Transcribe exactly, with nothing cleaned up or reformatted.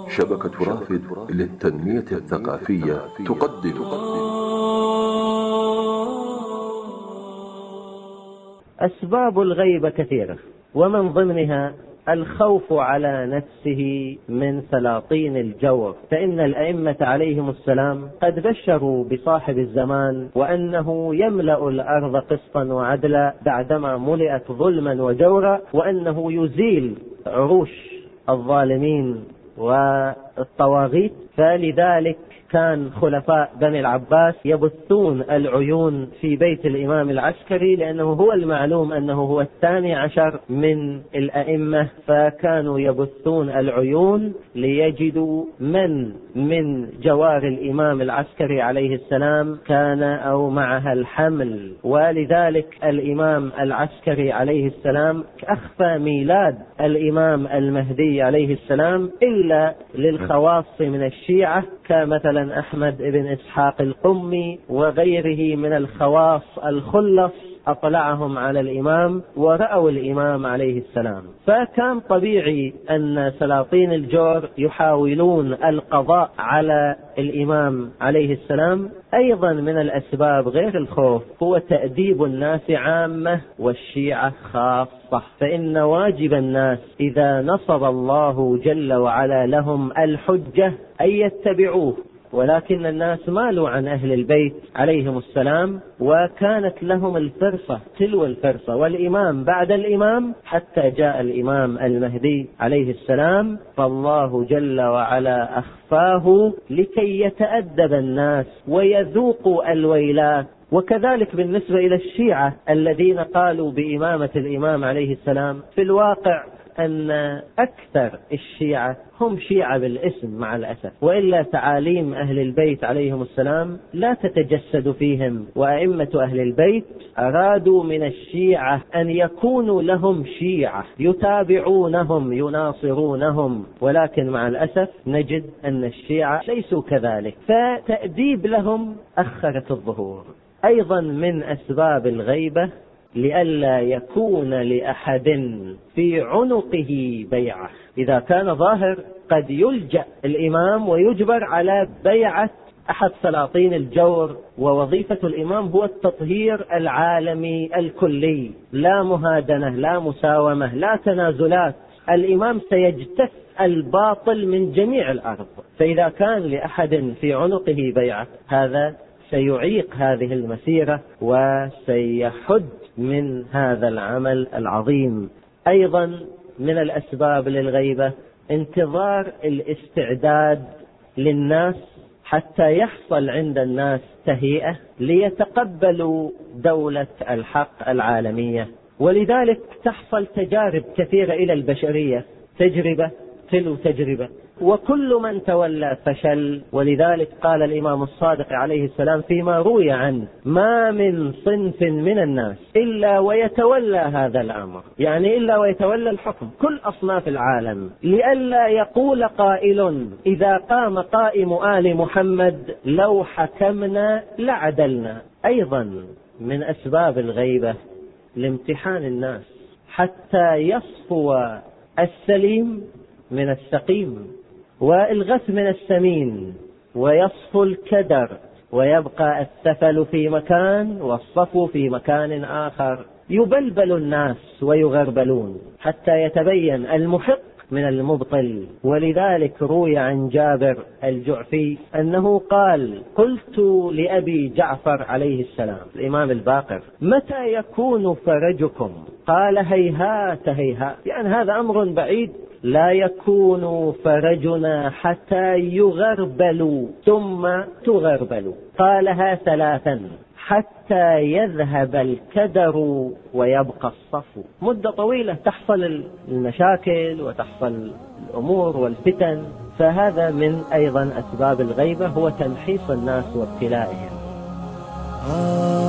شبكة رافد للتنمية الثقافية تقدم أسباب الغيبة كثيرة، ومن ضمنها الخوف على نفسه من سلاطين الجور، فإن الأئمة عليهم السلام قد بشروا بصاحب الزمان وأنه يملأ الأرض قسطا وعدلا بعدما ملئت ظلما وجورا، وأنه يزيل عروش الظالمين والطواغيت. فلذلك كان خلفاء بني العباس يبثون العيون في بيت الإمام العسكري، لأنه هو المعلوم أنه هو الثاني عشر من الأئمة، فكانوا يبثون العيون ليجدوا من من جوار الإمام العسكري عليه السلام كان أو معها الحمل. ولذلك الإمام العسكري عليه السلام أخفى ميلاد الإمام المهدي عليه السلام إلا للخواص من الشيعة كمثلا أحمد بن إسحاق القمي وغيره من الخواص الخلص، أطلعهم على الإمام ورأوا الإمام عليه السلام. فكان طبيعي أن سلاطين الجور يحاولون القضاء على الإمام عليه السلام. أيضا من الأسباب غير الخوف هو تأديب الناس عامة والشيعة خاصة، فإن واجب الناس إذا نصب الله جل وعلا لهم الحجة أن يتبعوه، ولكن الناس مالوا عن أهل البيت عليهم السلام، وكانت لهم الفرصة تلو الفرصة، والإمام بعد الإمام حتى جاء الإمام المهدي عليه السلام، فالله جل وعلا أخفاه لكي يتأدب الناس ويذوقوا الويلات. وكذلك بالنسبة إلى الشيعة الذين قالوا بإمامة الإمام عليه السلام، في الواقع أن أكثر الشيعة هم شيعة بالاسم مع الأسف، وإلا تعاليم أهل البيت عليهم السلام لا تتجسد فيهم. وأئمة أهل البيت أرادوا من الشيعة أن يكونوا لهم شيعة يتابعونهم يناصرونهم، ولكن مع الأسف نجد أن الشيعة ليسوا كذلك، فتأديب لهم أخرت الظهور. أيضا من أسباب الغيبة لئلا يكون لأحد في عنقه بيعة. إذا كان ظاهر قد يلجأ الإمام ويجبر على بيعة أحد سلاطين الجور، ووظيفة الإمام هو التطهير العالمي الكلي، لا مهادنة لا مساومة لا تنازلات. الإمام سيجتث الباطل من جميع الأرض، فإذا كان لأحد في عنقه بيعة هذا سيعيق هذه المسيرة وسيحد من هذا العمل العظيم. أيضا من الأسباب للغيبة انتظار الاستعداد للناس حتى يحصل عند الناس تهيئة ليتقبلوا دولة الحق العالمية. ولذلك تحصل تجارب كثيرة إلى البشرية، تجربة تلو تجربة، وكل من تولى فشل. ولذلك قال الإمام الصادق عليه السلام فيما روي عنه: ما من صنف من الناس إلا ويتولى هذا الأمر، يعني إلا ويتولى الحكم، كل أصناف العالم، لئلا يقول قائل إذا قام قائم آل محمد لو حكمنا لعدلنا. أيضا من أسباب الغيبة لامتحان الناس حتى يصفو السليم من السقيم، والغث من السمين، ويصفو الكدر، ويبقى الثفل في مكان والصفو في مكان آخر. يبلبل الناس ويغربلون حتى يتبين المحق من المبطل. ولذلك روي عن جابر الجعفي أنه قال: قلت لأبي جعفر عليه السلام الإمام الباقر: متى يكون فرجكم؟ قال: هيهات هيهات، يعني هذا أمر بعيد، لا يكون فرجنا حتى يغربلوا ثم تغربلوا. قالها ثلاثا: حتى يذهب الكدر ويبقى الصفو. مدة طويلة تحصل المشاكل وتحصل الأمور والفتن، فهذا من أيضا أسباب الغيبة هو تمحيص الناس وابتلائهم.